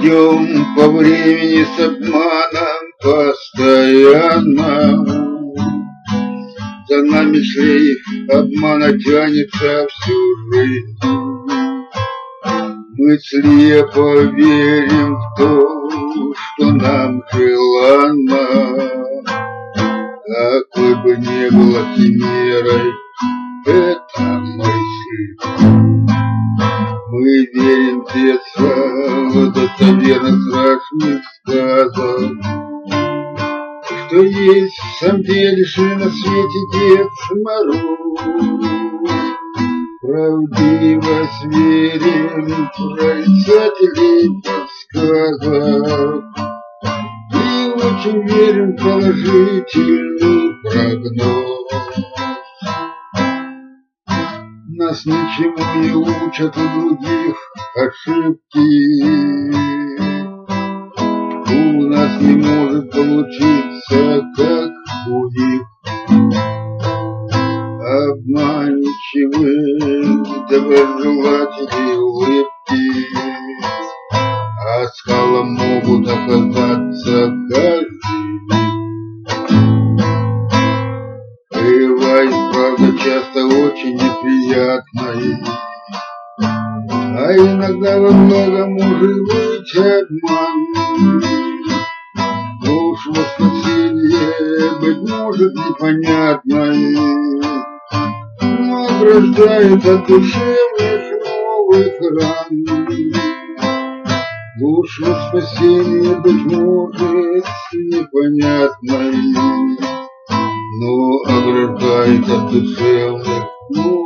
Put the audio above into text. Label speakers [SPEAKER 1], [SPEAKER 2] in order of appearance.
[SPEAKER 1] Идем по времени с обманом постоянно. За нами шлейф обмана тянется всю жизнь. Мы слепо верим в то, что нам желанно. Какой бы ни была химерой эта мысль, мы верим в детство, в достоверных страшных сказок, что есть в самом деле на свете Дед Мороз. Правдивость верим в прорицателей подсказок и очень верим в положительный прогноз. Нас ничему не учат у других ошибки. У нас не может получиться, как у них. Обманчивы доброжелатели улыбки, а скалом могут оказаться каждый миг. Бывает, правда, часто очень неприятной, а иногда во многом может быть обман. Уж воскресенье, быть может, непонятной, но ограждает от душевных новых ран. Уж спасение, быть может, непонятной, но ограждает от душевных новых ран.